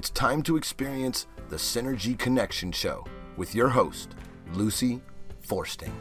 It's time to experience the Synergy Connection Show with your host, Lucy Forsting.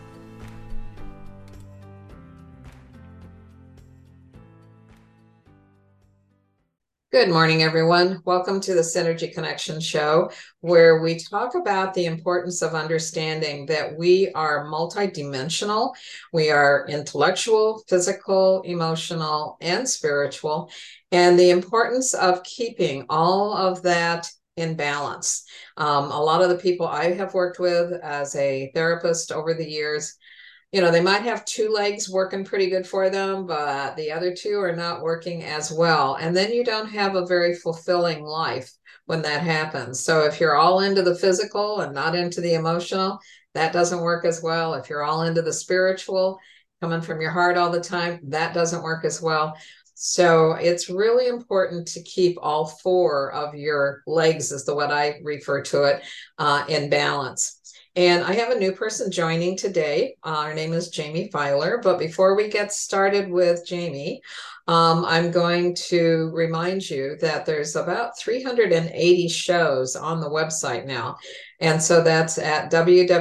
Good morning, everyone. Welcome to the Synergy Connection Show, where we talk about the importance of understanding that we are multidimensional. We are intellectual, physical, emotional, and spiritual, and the importance of keeping all of that in balance. A lot of the people I have worked with as a therapist over the years, they might have two legs working pretty good for them, but the other two are not working as well. And then you don't have a very fulfilling life when that happens. So if you're all into the physical and not into the emotional, that doesn't work as well. If you're all into the spiritual, coming from your heart all the time, that doesn't work as well. So it's really important to keep all four of your legs, is the what I refer to it, in balance. And I have a new person joining today. Her name is Jamie Filer. But before we get started with Jamie, I'm going to remind you that there's about 380 shows on the website now. And so that's at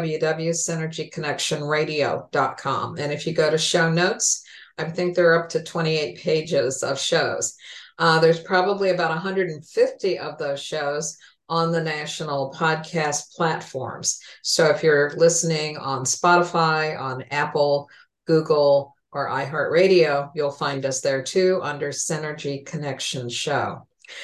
www.synergyconnectionradio.com. And if you go to show notes, I think they're up to 28 pages of shows. There's probably about 150 of those shows on the national podcast platforms. So if you're listening on Spotify, on Apple, Google, or iHeartRadio, you'll find us there too under Synergy Connection Show.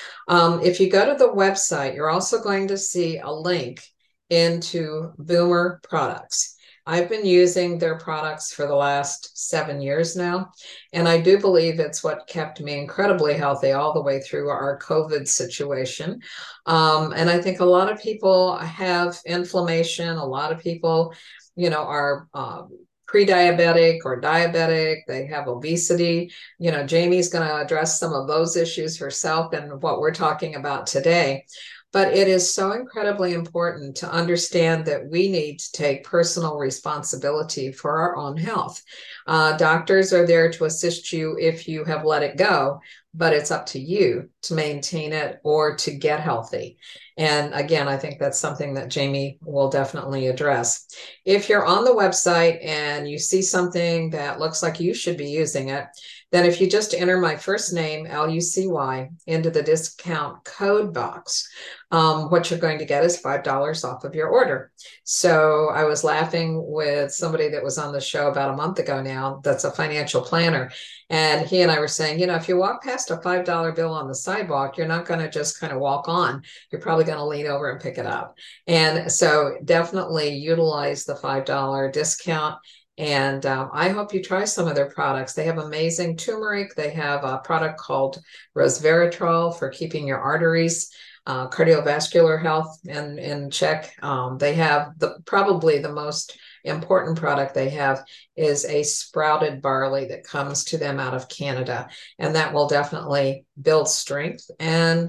If you go to the website, you're also going to see a link into Boomer Products. I've been using their products for the last 7 years now, and I do believe it's what kept me incredibly healthy all the way through our COVID situation. And I think a lot of people have inflammation. A lot of people, are pre-diabetic or diabetic. They have obesity. Jamie's going to address some of those issues herself and what we're talking about today. But it is so incredibly important to understand that we need to take personal responsibility for our own health. Doctors are there to assist you if you have let it go, but it's up to you to maintain it or to get healthy. And again, I think that's something that Jamie will definitely address. If you're on the website and you see something that looks like you should be using it, then if you just enter my first name, Lucy, into the discount code box, what you're going to get is $5 off of your order. So I was laughing with somebody that was on the show about a month ago now, that's a financial planner. And he and I were saying, if you walk past a $5 bill on the sidewalk, you're not going to just kind of walk on. You're probably going to lean over and pick it up. And so definitely utilize the $5 discount. And I hope you try some of their products. They have amazing turmeric. They have a product called resveratrol for keeping your arteries, cardiovascular health in check. They have probably the most important product they have is a sprouted barley that comes to them out of Canada. And that will definitely build strength, and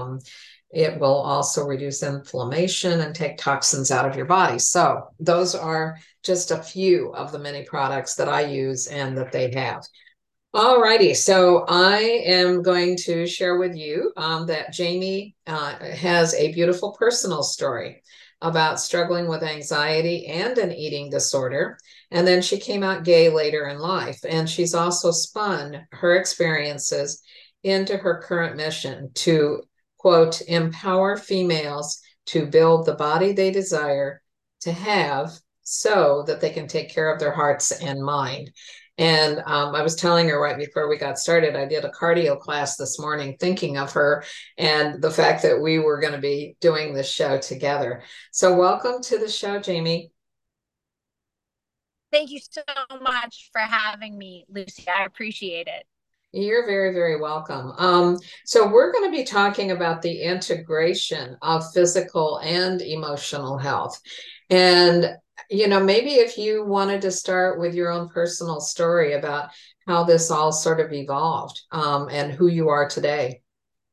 it will also reduce inflammation and take toxins out of your body. So those are just a few of the many products that I use and that they have. All righty. So I am going to share with you that Jamie has a beautiful personal story about struggling with anxiety and an eating disorder. And then she came out gay later in life. And she's also spun her experiences into her current mission to, quote, empower females to build the body they desire to have so that they can take care of their hearts and mind. And I was telling her right before we got started, I did a cardio class this morning thinking of her and the fact that we were going to be doing this show together. So welcome to the show, Jamie. Thank you so much for having me, Lucy. I appreciate it. You're very, very welcome. So we're going to be talking about the integration of physical and emotional health. And maybe if you wanted to start with your own personal story about how this all sort of evolved, and who you are today.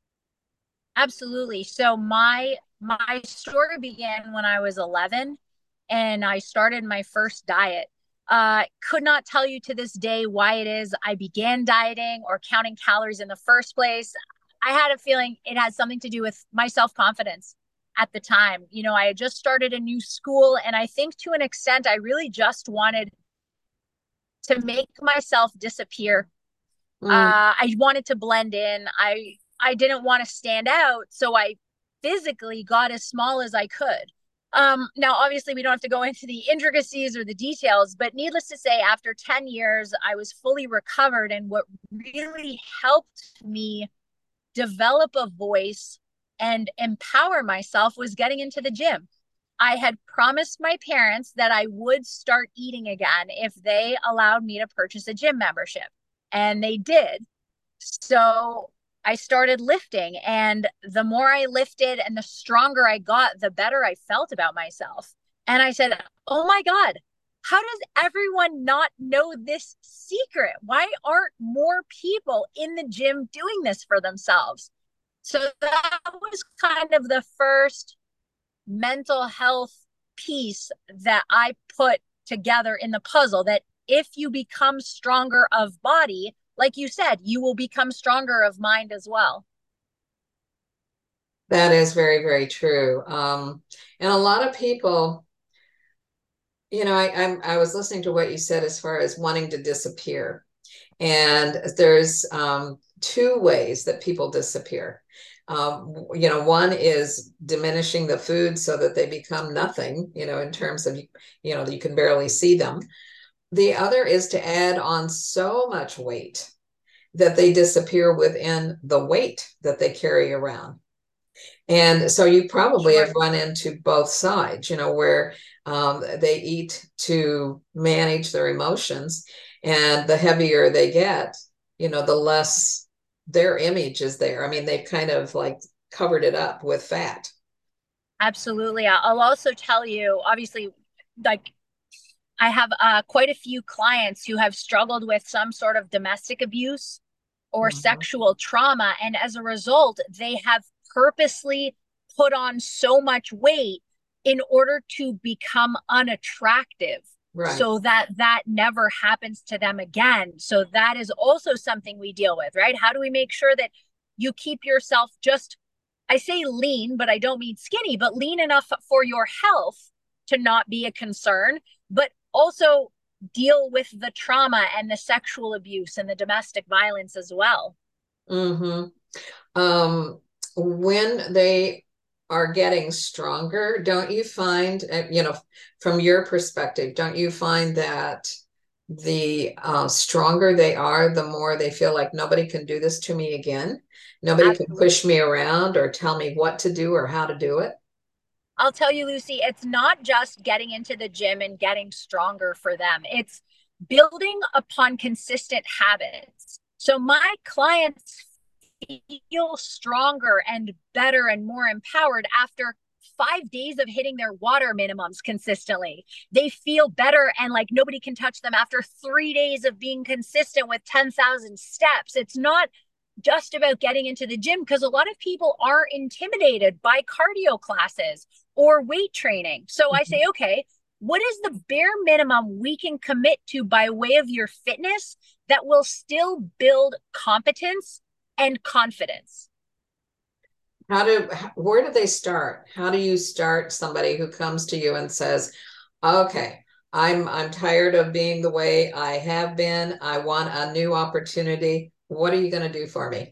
Absolutely. So my story began when I was 11 and I started my first diet. Could not tell you to this day why it is I began dieting or counting calories in the first place. I had a feeling it had something to do with my self-confidence at the time. You know, I had just started a new school, and I think to an extent, I really just wanted to make myself disappear. Mm. I wanted to blend in. I didn't want to stand out, so I physically got as small as I could. Now, obviously, we don't have to go into the intricacies or the details, but needless to say, after 10 years, I was fully recovered. And what really helped me develop a voice and empower myself was getting into the gym. I had promised my parents that I would start eating again if they allowed me to purchase a gym membership, and they did. So I started lifting, and the more I lifted and the stronger I got, the better I felt about myself. And I said, "Oh my God, how does everyone not know this secret? Why aren't more people in the gym doing this for themselves?" So that was kind of the first mental health piece that I put together in the puzzle, that if you become stronger of body, like you said, you will become stronger of mind as well. That is very, very true. And a lot of people, I was listening to what you said as far as wanting to disappear. And there's two ways that people disappear. One is diminishing the food so that they become nothing, in terms of, you can barely see them. The other is to add on so much weight that they disappear within the weight that they carry around. And so you probably Sure. have run into both sides, where they eat to manage their emotions, and the heavier they get, the less their image is there. I mean, they've kind of like covered it up with fat. Absolutely. I'll also tell you, obviously, like I have quite a few clients who have struggled with some sort of domestic abuse or Mhm. sexual trauma. And as a result, they have purposely put on so much weight in order to become unattractive, Right. so that that never happens to them again. So that is also something we deal with, right? How do we make sure that you keep yourself just, I say lean, but I don't mean skinny, but lean enough for your health to not be a concern, but also deal with the trauma and the sexual abuse and the domestic violence as well. Mm-hmm. When they are getting stronger, don't you find, from your perspective, don't you find that the stronger they are, the more they feel like nobody can do this to me again? Nobody can push Absolutely. me around or tell me what to do or how to do it? I'll tell you, Lucy, it's not just getting into the gym and getting stronger for them. It's building upon consistent habits. So my clients feel stronger and better and more empowered after 5 days of hitting their water minimums consistently. They feel better and like nobody can touch them after 3 days of being consistent with 10,000 steps. It's not just about getting into the gym, because a lot of people are intimidated by cardio classes or weight training. So I say, okay, what is the bare minimum we can commit to by way of your fitness that will still build competence and confidence? Where do they start? How do you start somebody who comes to you and says, okay, I'm tired of being the way I have been. I want a new opportunity. What are you going to do for me?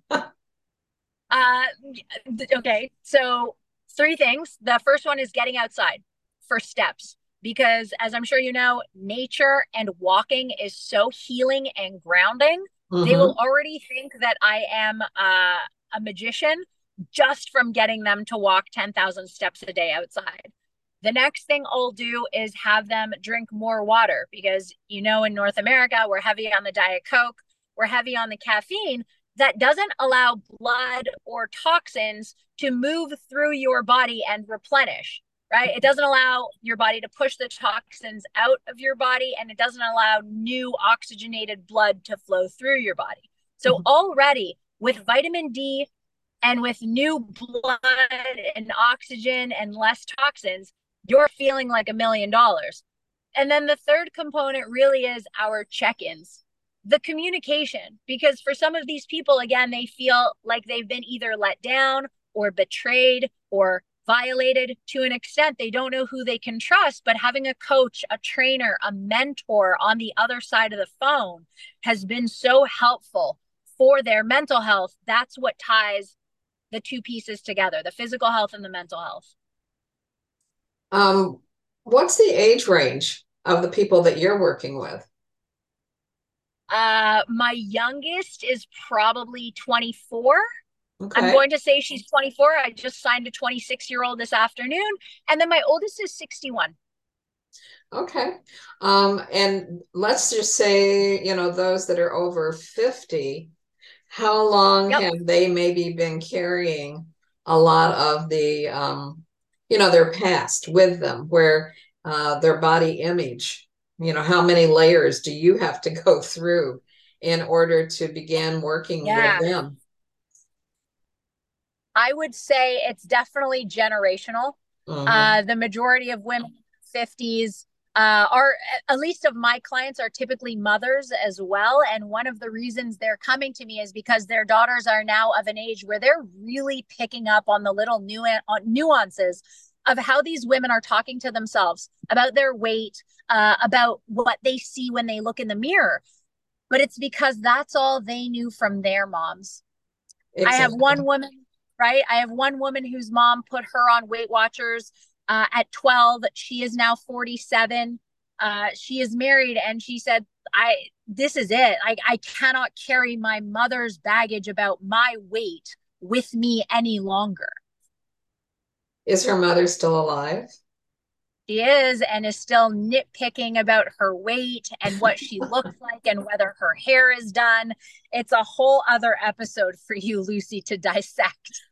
Uh, okay, so three things. The first one is getting outside for steps, because as I'm sure you know, nature and walking is so healing and grounding. They will Mm-hmm. already think that I am a magician just from getting them to walk 10,000 steps a day outside. The next thing I'll do is have them drink more water, because, in North America, we're heavy on the Diet Coke, we're heavy on the caffeine that doesn't allow blood or toxins to move through your body and replenish, right? It doesn't allow your body to push the toxins out of your body, and it doesn't allow new oxygenated blood to flow through your body. So already with vitamin D and with new blood and oxygen and less toxins, you're feeling like $1 million. And then the third component really is our check ins. the communication, because for some of these people, again, they feel like they've been either let down or betrayed or violated to an extent. They don't know who they can trust, but having a coach, a trainer, a mentor on the other side of the phone has been so helpful for their mental health. That's what ties the two pieces together, the physical health and the mental health. What's the age range of the people that you're working with? My youngest is probably 24. Okay. I'm going to say she's 24. I just signed a 26-year-old this afternoon. And then my oldest is 61. Okay. And let's just say, those that are over 50, how long Yep. have they maybe been carrying a lot of the, their past with them, where their body image, how many layers do you have to go through in order to begin working with them? I would say it's definitely generational. The majority of women in the 50s are, at least of my clients, are typically mothers as well. And one of the reasons they're coming to me is because their daughters are now of an age where they're really picking up on the little nuances of how these women are talking to themselves about their weight, about what they see when they look in the mirror. But it's because that's all they knew from their moms. Exactly. I have one woman whose mom put her on Weight Watchers at 12. She is now 47. She is married, and she said, this is it. I cannot carry my mother's baggage about my weight with me any longer. Is her mother still alive? She is, and is still nitpicking about her weight and what she looks like and whether her hair is done. It's a whole other episode for you, Lucy, to dissect.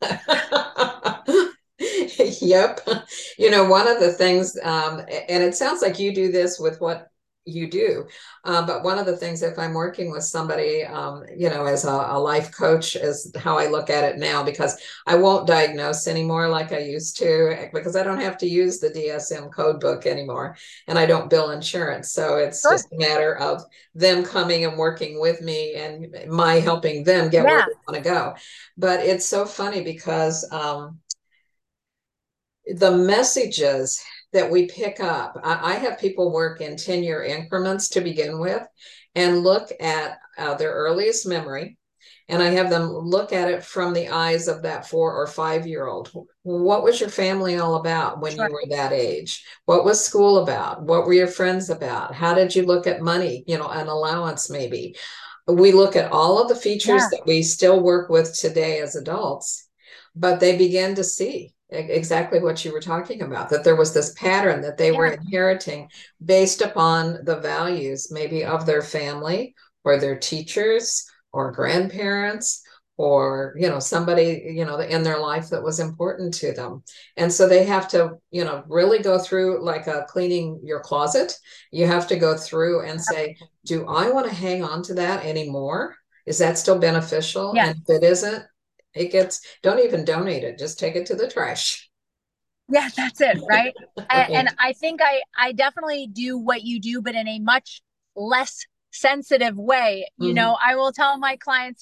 Yep. One of the things, and it sounds like you do this with what you do, but one of the things, if I'm working with somebody, as a life coach, is how I look at it now, because I won't diagnose anymore like I used to, because I don't have to use the DSM code book anymore, and I don't bill insurance. So it's just a matter of them coming and working with me and my helping them get where they want to go. But it's so funny because the messages that we pick up, I have people work in 10-year increments to begin with and look at their earliest memory. And I have them look at it from the eyes of that 4 or 5-year-old. What was your family all about when you were that age? What was school about? What were your friends about? How did you look at money? An allowance maybe. We look at all of the features that we still work with today as adults, but they begin to see exactly what you were talking about, that there was this pattern that they were inheriting based upon the values maybe of their family or their teachers or grandparents or, somebody, in their life that was important to them. And so they have to, really go through like cleaning your closet. You have to go through and say, do I want to hang on to that anymore? Is that still beneficial? And if it isn't, don't even donate it. Just take it to the trash. Yeah, that's it. Right. And I think I definitely do what you do, but in a much less sensitive way. I will tell my clients,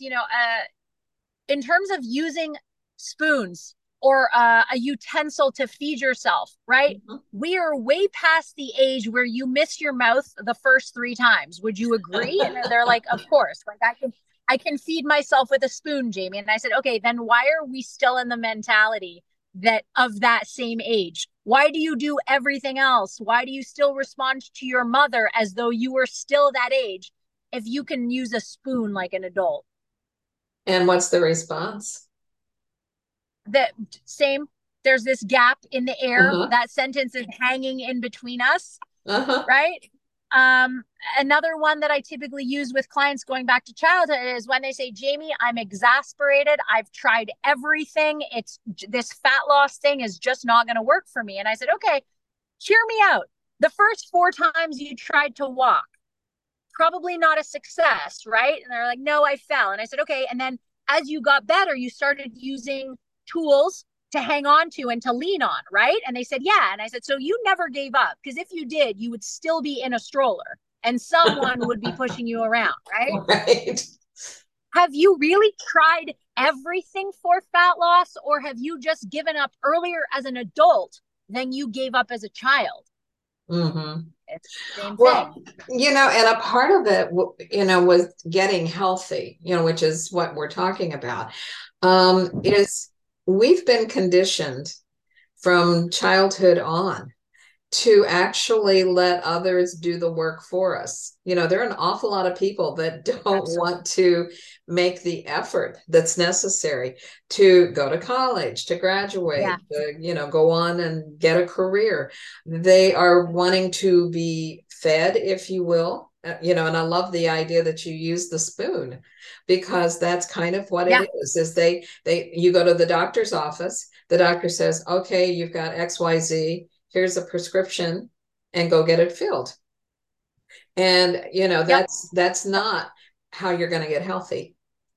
in terms of using spoons or a utensil to feed yourself, right? We are way past the age where you miss your mouth the first 3 times. Would you agree? And they're like, of course. Like I can feed myself with a spoon, Jamie. And I said, okay, then why are we still in the mentality of that same age? Why do you do everything else? Why do you still respond to your mother as though you were still that age if you can use a spoon like an adult? And what's the response? That same, there's this gap in the air. That sentence is hanging in between us, right? Another one that I typically use with clients going back to childhood is when they say, Jamie, I'm exasperated. I've tried everything. This fat loss thing is just not going to work for me. And I said, okay, hear me out. The first 4 times you tried to walk, probably not a success, right? And they're like, no, I fell. And I said, okay. And then as you got better, you started using tools to hang on to and to lean on, right? And they said, yeah. And I said, so you never gave up, because if you did, you would still be in a stroller and someone would be pushing you around, right? Right. Have you really tried everything for fat loss, or have you just given up earlier as an adult than you gave up as a child? Mm-hmm. It's the same Well, thing. and a part of it, was getting healthy, which is what we're talking about, is we've been conditioned from childhood on to actually let others do the work for us. There are an awful lot of people that don't want to make the effort that's necessary to go to college, to graduate, to, go on and get a career. They are wanting to be fed, if you will. And I love the idea that you use the spoon, because that's kind of what it is you go to the doctor's office, the doctor says, okay, you've got XYZ, here's a prescription, and go get it filled. And that's not how you're going to get healthy.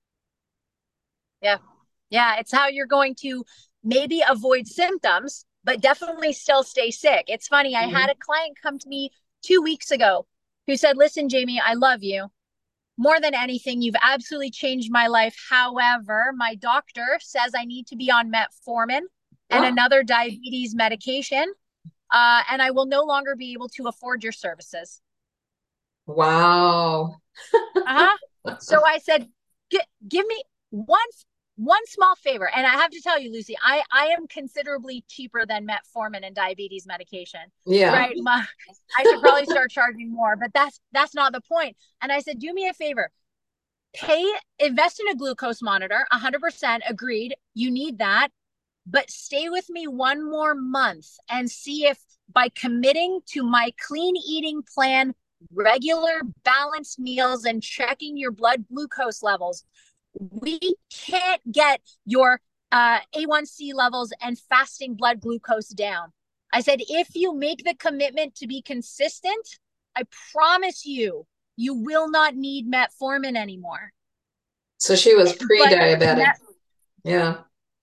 Yeah, it's how you're going to maybe avoid symptoms, but definitely still stay sick. It's funny, I had a client come to me 2 weeks ago who said, listen, Jamie, I love you more than anything. You've absolutely changed my life. However, my doctor says I need to be on metformin and another diabetes medication, and I will no longer be able to afford your services. Wow. So I said, give me one small favor. And I have to tell you, Lucy, I am considerably cheaper than metformin and diabetes medication. Yeah. Right. I should probably start charging more, but that's not the point. And I said, do me a favor, invest in a glucose monitor. 100% agreed. You need that, but stay with me one more month and see if by committing to my clean eating plan, regular balanced meals, and checking your blood glucose levels, we can't get your A1C levels and fasting blood glucose down. I said, if you make the commitment to be consistent, I promise you, you will not need metformin anymore. So she was pre-diabetic. Yeah.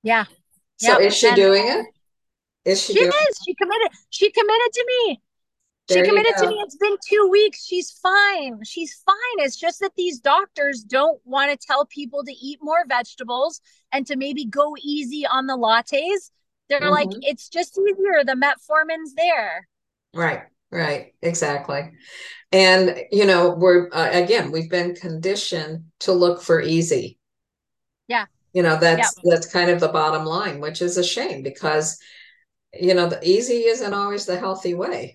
So is she doing it? She is. She committed to me. She committed to me. It's been 2 weeks. She's fine. It's just that these doctors don't want to tell people to eat more vegetables and to maybe go easy on the lattes. They're like, it's just easier. The metformin's there. Right. Exactly. And, we've been conditioned to look for easy. Yeah. That's kind of the bottom line, which is a shame, because, the easy isn't always the healthy way.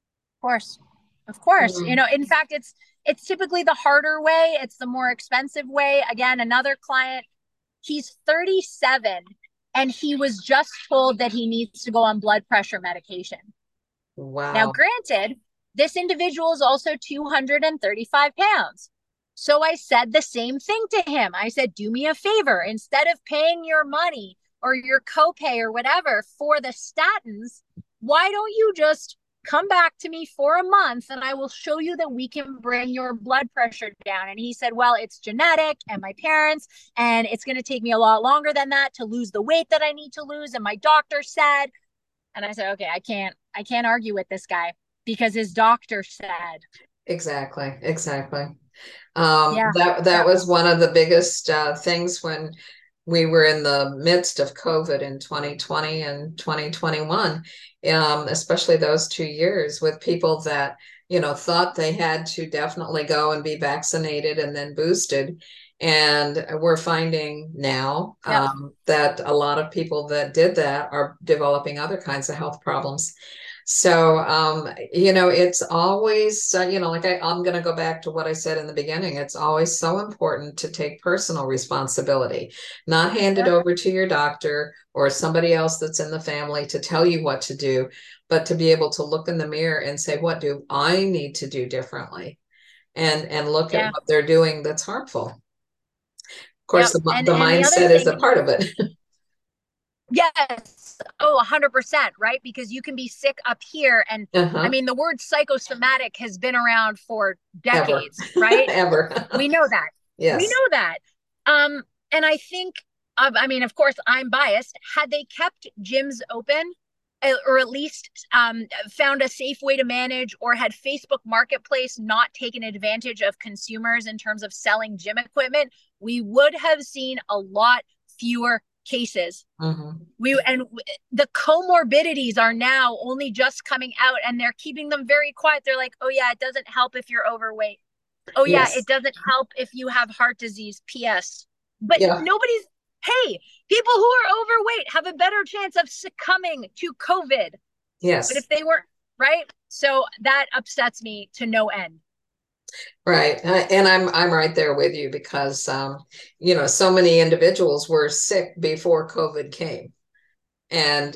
Of course. In fact, it's typically the harder way. It's the more expensive way. Again, another client, he's 37 and he was just told that he needs to go on blood pressure medication. Wow. Now, granted, this individual is also 235 pounds. So I said the same thing to him. I said, do me a favor. Instead of paying your money or your copay or whatever for the statins, why don't you just come back to me for a month and I will show you that we can bring your blood pressure down. And he said, well, it's genetic and my parents, and it's going to take me a lot longer than that to lose the weight that I need to lose. And my doctor said, and I said, okay, I can't argue with this guy because his doctor said. Exactly. That was one of the biggest things when we were in the midst of COVID in 2020 and 2021, especially those 2 years, with people that, thought they had to definitely go and be vaccinated and then boosted. And we're finding now that a lot of people that did that are developing other kinds of health problems. So, it's always, like I'm going to go back to what I said in the beginning. It's always so important to take personal responsibility, not hand it over to your doctor or somebody else that's in the family to tell you what to do, but to be able to look in the mirror and say, what do I need to do differently? And look at what they're doing that's harmful. Of course, the mindset is a part of it. Yes. Oh, 100%. Right. Because you can be sick up here. And I mean, the word psychosomatic has been around for decades, right? Ever. We know that. Yes. We know that. And I think, of course, I'm biased. Had they kept gyms open, or at least found a safe way to manage, or had Facebook Marketplace not taken advantage of consumers in terms of selling gym equipment, we would have seen a lot fewer cases. Mm-hmm. The comorbidities are now only just coming out, and they're keeping them very quiet. They're like, oh yeah, it doesn't help if you're overweight. Oh yeah, Yes. it doesn't help if you have heart disease. PS. But Yeah. hey, people who are overweight have a better chance of succumbing to COVID. Yes. But if they weren't, right? So that upsets me to no end. Right. And I'm right there with you because, so many individuals were sick before COVID came. And,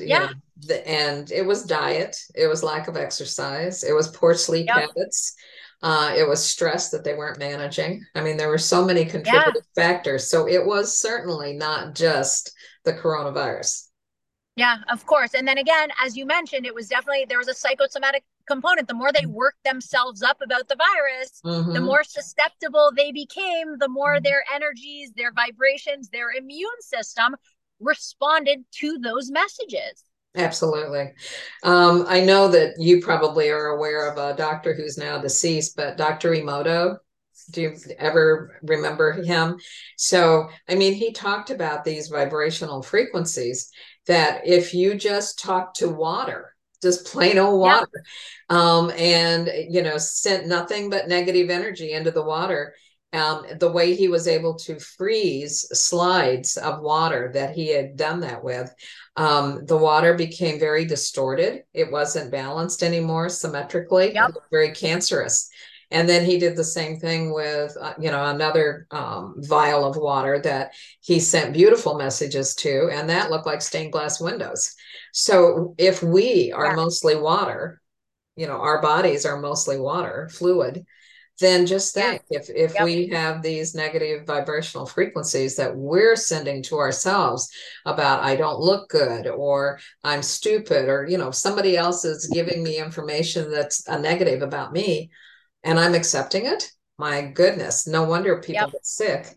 and it was diet, it was lack of exercise, it was poor sleep habits. It was stress that they weren't managing. I mean, there were so many contributing factors. So it was certainly not just the coronavirus. Yeah, of course. And then again, as you mentioned, there was a psychosomatic component. The more they worked themselves up about the virus, the more susceptible they became, the more their energies, their vibrations, their immune system responded to those messages. Absolutely. I know that you probably are aware of a doctor who's now deceased, but Dr. Emoto, do you ever remember him? So, I mean, he talked about these vibrational frequencies that if you just talk to water, just plain old water, and, sent nothing but negative energy into the water, the way he was able to freeze slides of water that he had done that with, the water became very distorted. It wasn't balanced anymore symmetrically. It was very cancerous. And then he did the same thing with, another vial of water that he sent beautiful messages to, and that looked like stained glass windows. So if we are mostly water, our bodies are mostly water, fluid, then just think if we have these negative vibrational frequencies that we're sending to ourselves about, I don't look good, or I'm stupid, or, somebody else is giving me information that's a negative about me, and I'm accepting it. My goodness, no wonder people get sick.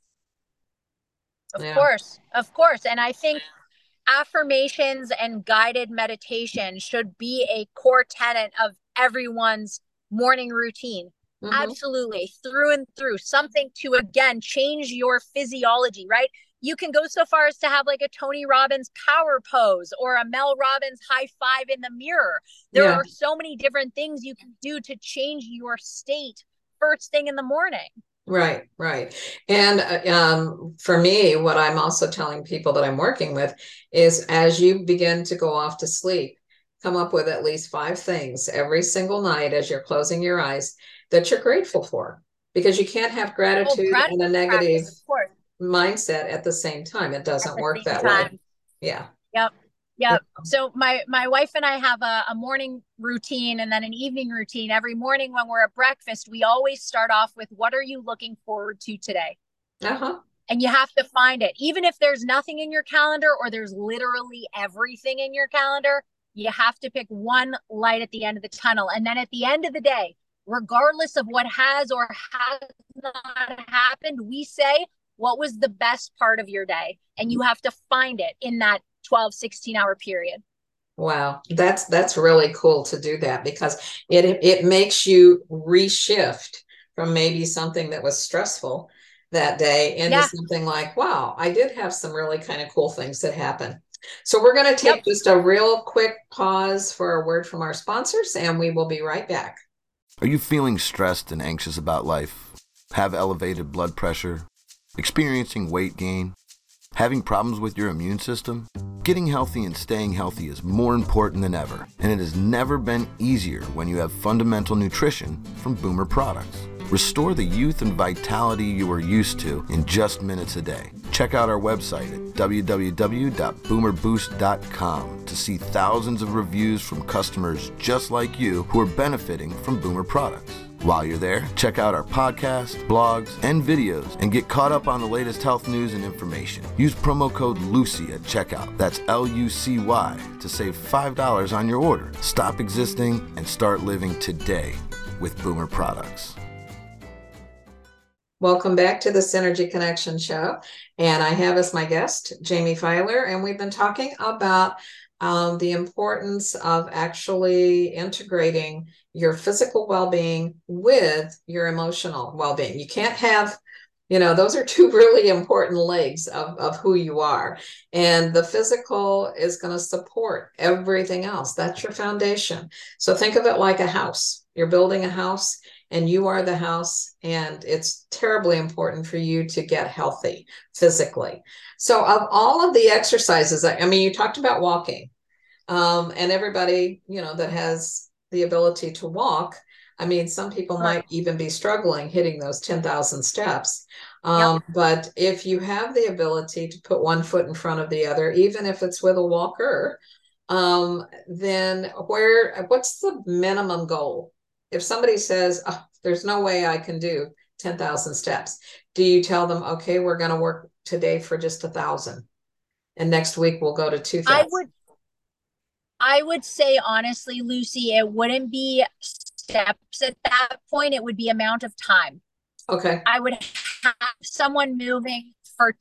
Of course. And I think affirmations and guided meditation should be a core tenet of everyone's morning routine. Absolutely, through and through, something to, again, change your physiology, right? You can go so far as to have like a Tony Robbins power pose or a Mel Robbins high five in the mirror. There are so many different things you can do to change your state first thing in the morning. Right. And for me, what I'm also telling people that I'm working with is, as you begin to go off to sleep, come up with at least 5 things every single night as you're closing your eyes that you're grateful for, because you can't have gratitude and a negative mindset at the same time. It doesn't work that way. Yeah. Yep. So my wife and I have a morning routine and then an evening routine. Every morning when we're at breakfast, we always start off with, what are you looking forward to today? And you have to find it. Even if there's nothing in your calendar, or there's literally everything in your calendar, you have to pick one light at the end of the tunnel. And then at the end of the day, regardless of what has or has not happened, we say, what was the best part of your day? And you have to find it in that 12, 16-hour period. Wow. That's really cool to do that, because it makes you reshift from maybe something that was stressful that day into something like, wow, I did have some really kind of cool things that happen. So we're going to take just a real quick pause for a word from our sponsors, and we will be right back. Are you feeling stressed and anxious about life? Have elevated blood pressure? Experiencing weight gain? Having problems with your immune system? Getting healthy and staying healthy is more important than ever, and it has never been easier when you have fundamental nutrition from Boomer products. Restore the youth and vitality you are used to in just minutes a day. Check out our website at www.boomerboost.com to see thousands of reviews from customers just like you who are benefiting from Boomer products. While you're there, check out our podcasts, blogs, and videos and get caught up on the latest health news and information. Use promo code LUCY at checkout. That's LUCY to save $5 on your order. Stop existing and start living today with Boomer products. Welcome back to the Synergy Connection Show. And I have as my guest, Jamie Filer, and we've been talking about the importance of actually integrating your physical well-being with your emotional well-being. You can't have, those are two really important legs of who you are. And the physical is going to support everything else. That's your foundation. So think of it like a house. You're building a house and you are the house, and it's terribly important for you to get healthy physically. So of all of the exercises, I mean, you talked about walking. And everybody, that has the ability to walk, I mean, some people might even be struggling hitting those 10,000 steps. But if you have the ability to put one foot in front of the other, even if it's with a walker, then what's the minimum goal? If somebody says, oh, there's no way I can do 10,000 steps, do you tell them, okay, we're going to work today for just 1,000, and next week we'll go to 2,000? I would say, honestly, Lucy, it wouldn't be steps at that point. It would be amount of time. Okay. I would have someone moving for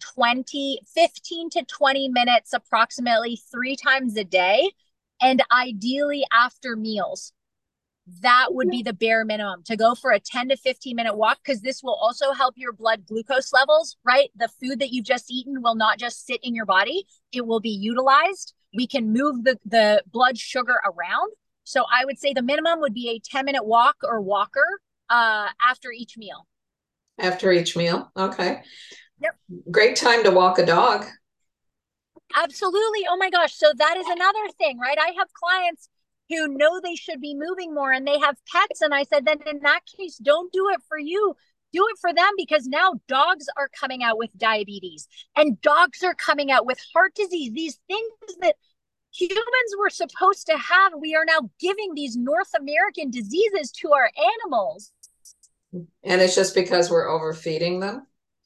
15 to 20 minutes, approximately 3 times a day, and ideally after meals. That would be the bare minimum, to go for a 10 to 15 minute walk, because this will also help your blood glucose levels, right? The food that you've just eaten will not just sit in your body. It will be utilized. We can move the blood sugar around. So I would say the minimum would be a 10-minute walk or walker after each meal. After each meal. Okay. Yep. Great time to walk a dog. Absolutely. Oh my gosh. So that is another thing, right? I have clients who know they should be moving more and they have pets. And I said, then in that case, don't do it for you. Do it for them, because now dogs are coming out with diabetes and dogs are coming out with heart disease. These things that humans were supposed to have, we are now giving these North American diseases to our animals. And it's just because we're overfeeding them.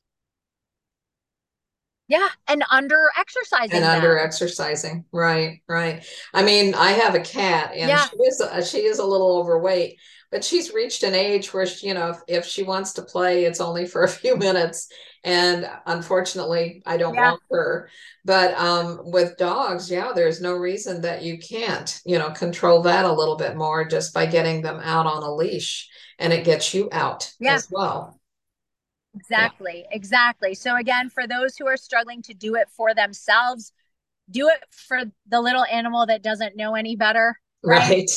Yeah, and under exercising. Right. I mean, I have a cat, and she is a little overweight, but she's reached an age where she, if she wants to play, it's only for a few minutes, and unfortunately, I don't walk her. But with dogs, there's no reason that you can't, control that a little bit more just by getting them out on a leash, and it gets you out as well. Exactly. So again, for those who are struggling to do it for themselves, do it for the little animal that doesn't know any better. Right.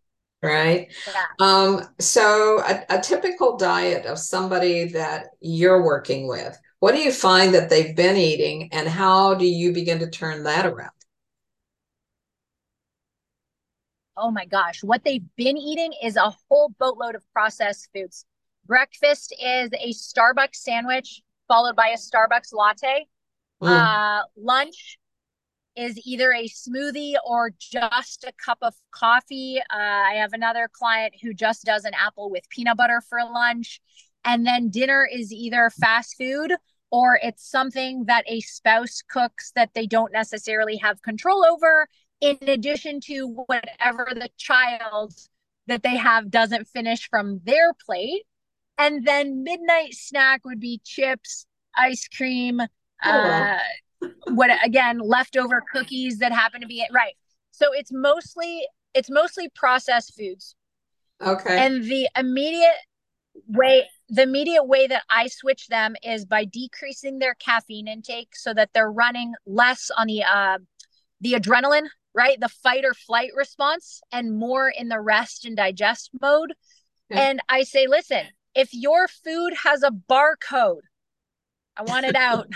Yeah. So a typical diet of somebody that you're working with, what do you find that they've been eating, and how do you begin to turn that around? Oh my gosh. What they've been eating is a whole boatload of processed foods. Breakfast is a Starbucks sandwich followed by a Starbucks latte. Lunch is either a smoothie or just a cup of coffee. I have another client who just does an apple with peanut butter for lunch. And then dinner is either fast food or it's something that a spouse cooks that they don't necessarily have control over, in addition to whatever the child that they have doesn't finish from their plate. And then midnight snack would be chips, ice cream, leftover cookies that happen to be it. Right. So it's mostly processed foods. Okay. And the immediate way that I switch them is by decreasing their caffeine intake so that they're running less on the adrenaline, right? The fight or flight response, and more in the rest and digest mode. Okay. And I say, listen, if your food has a barcode, I want it out.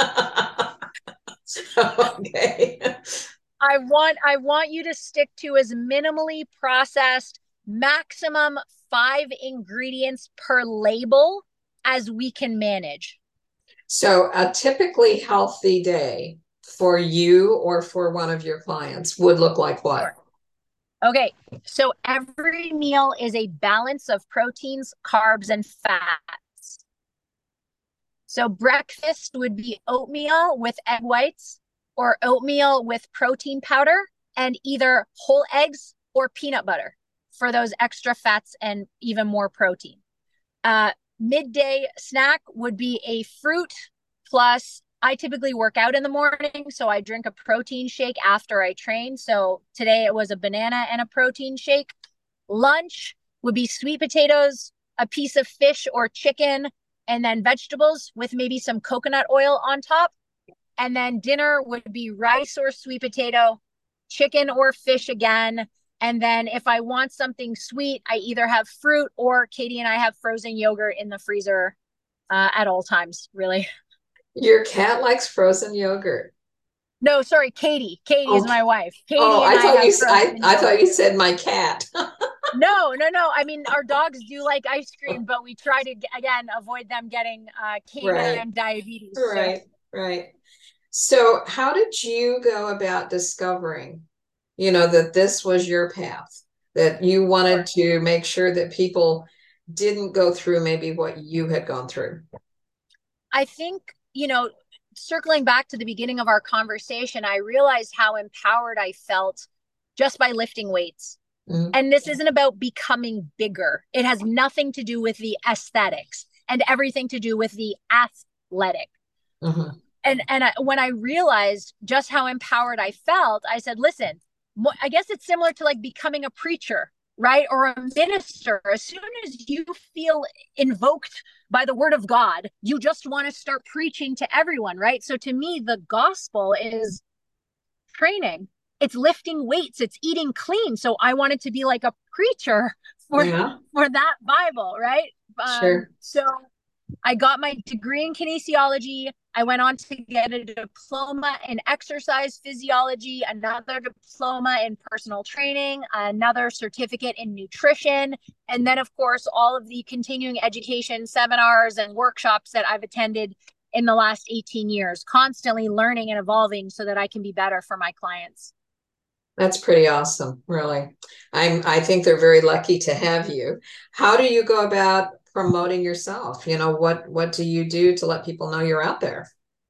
Okay. I want you to stick to as minimally processed, maximum 5 ingredients per label as we can manage. So a typically healthy day for you or for one of your clients would look like what? Sure. Okay, so every meal is a balance of proteins, carbs, and fats. So breakfast would be oatmeal with egg whites or oatmeal with protein powder and either whole eggs or peanut butter for those extra fats and even more protein. Midday snack would be a fruit plus I typically work out in the morning, so I drink a protein shake after I train. So today it was a banana and a protein shake. Lunch would be sweet potatoes, a piece of fish or chicken, and then vegetables with maybe some coconut oil on top. And then dinner would be rice or sweet potato, chicken or fish again. And then if I want something sweet, I either have fruit or Katie and I have frozen yogurt in the freezer at all times, really. Your cat likes frozen yogurt. No, sorry, Katie. Katie is Okay. my wife. Katie Oh, and I I thought have you frozen I thought yogurt. you said my cat. No, no, no. I mean, our dogs do like ice cream, but we try to again avoid them getting Right, canine diabetes. So right, right. So how did you go about discovering, that this was your path, that you wanted sure. to make sure that people didn't go through maybe what you had gone through? I think, circling back to the beginning of our conversation, I realized how empowered I felt just by lifting weights. Mhm. And this isn't about becoming bigger. It has nothing to do with the aesthetics and everything to do with the athletic. Mhm. When I realized just how empowered I felt, I said, listen, I guess it's similar to like becoming a preacher, right? Or a minister. As soon as you feel invoked by the word of God, you just want to start preaching to everyone, right? So to me, the gospel is training. It's lifting weights, it's eating clean. So I wanted to be like a preacher for Yeah, for that Bible, right? sure. So I got my degree in kinesiology. I went on to get a diploma in exercise physiology, another diploma in personal training, another certificate in nutrition, and then, of course, all of the continuing education seminars and workshops that I've attended in the last 18 years, constantly learning and evolving so that I can be better for my clients. That's pretty awesome, really. I think they're very lucky to have you. How do you go about promoting yourself? What do you do to let people know you're out there?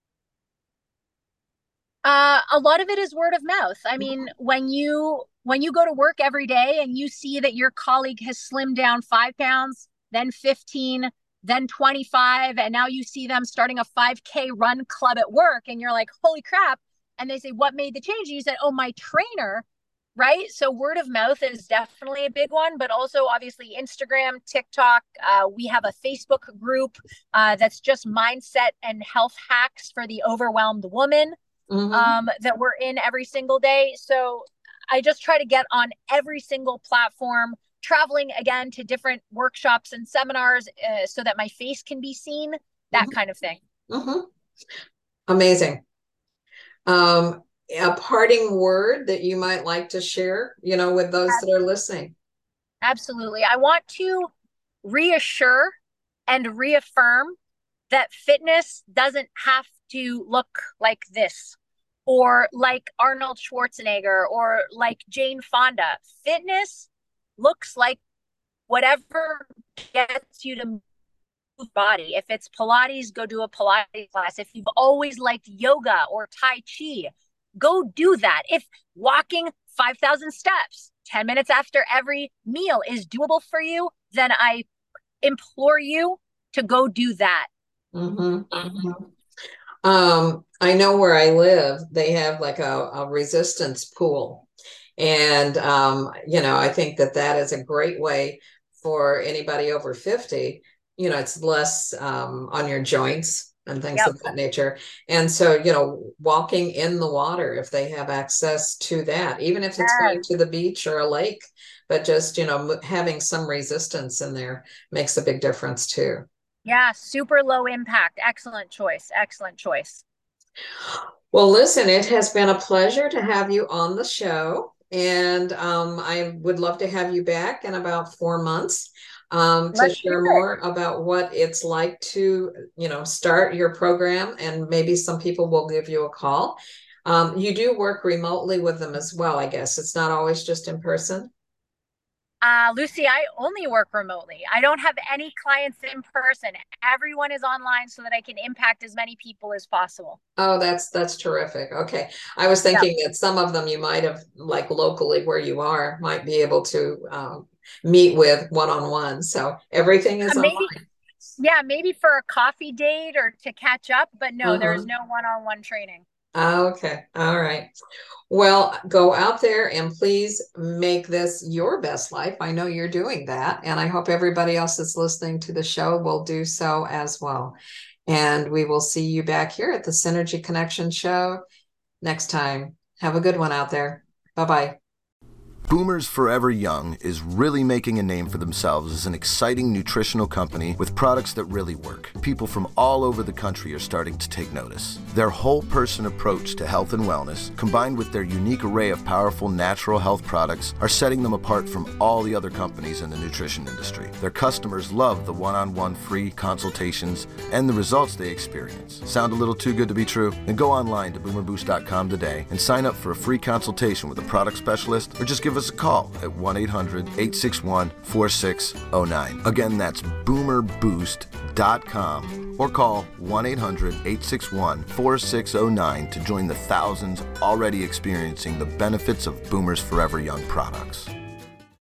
A lot of it is word of mouth. I mean, when you go to work every day and you see that your colleague has slimmed down 5 pounds, then 15, then 25, and now you see them starting a 5K run club at work, and you're like, holy crap. And they say, what made the change? And you said, oh, my trainer, right? So word of mouth is definitely a big one, but also obviously Instagram, TikTok. We have a Facebook group that's just mindset and health hacks for the overwhelmed woman Hmm. that we're in every single day. So I just try to get on every single platform, traveling again to different workshops and seminars so that my face can be seen, that Hmm. kind of thing. Hmm. Amazing. Um, a parting word that you might like to share, with those that are listening. Absolutely. I want to reassure and reaffirm that fitness doesn't have to look like this or like Arnold Schwarzenegger or like Jane Fonda. Fitness looks like whatever gets you to move body. If it's Pilates, go do a Pilates class. If you've always liked yoga or Tai Chi, go do that. If walking 5,000 steps 10 minutes after every meal is doable for you, then I implore you to go do that. Hmm. Hmm. I know where I live, they have like a resistance pool. And, I think that is a great way for anybody over 50. It's less on your joints and things Yep. of that nature. And so, walking in the water, if they have access to that, even if it's going Yes. to the beach or a lake, but just, having some resistance in there makes a big difference too. Yeah, super low impact. Excellent choice. Excellent choice. Well, listen, it has been a pleasure to have you on the show. And I would love to have you back in about 4 months to Let's do share it. more about what it's like to, start your program. And maybe some people will give you a call. You do work remotely with them as well, I guess. It's not always just in person. Lucy, I only work remotely. I don't have any clients in person. Everyone is online so that I can impact as many people as possible. Oh, that's terrific. Okay. I was Yep. thinking that some of them you might have, like locally where you are, might be able to meet with one-on-one. So everything is Maybe online. Yeah, maybe for a coffee date or to catch up, but no, there's Uh-huh. no one-on-one training. Okay. All right. Well, go out there and please make this your best life. I know you're doing that, and I hope everybody else that's listening to the show will do so as well. And we will see you back here at the Synergy Connection show next time. Have a good one out there. Bye-bye. Boomers Forever Young is really making a name for themselves as an exciting nutritional company with products that really work. People from all over the country are starting to take notice. Their whole person approach to health and wellness, combined with their unique array of powerful natural health products, are setting them apart from all the other companies in the nutrition industry. Their customers love the one-on-one free consultations and the results they experience. Sound a little too good to be true? Then go online to boomerboost.com today and sign up for a free consultation with a product specialist, or just give us a call at 1-800-861-4609. Again, that's boomerboost.com, or call 1-800-861-4609 to join the thousands already experiencing the benefits of Boomers Forever Young products.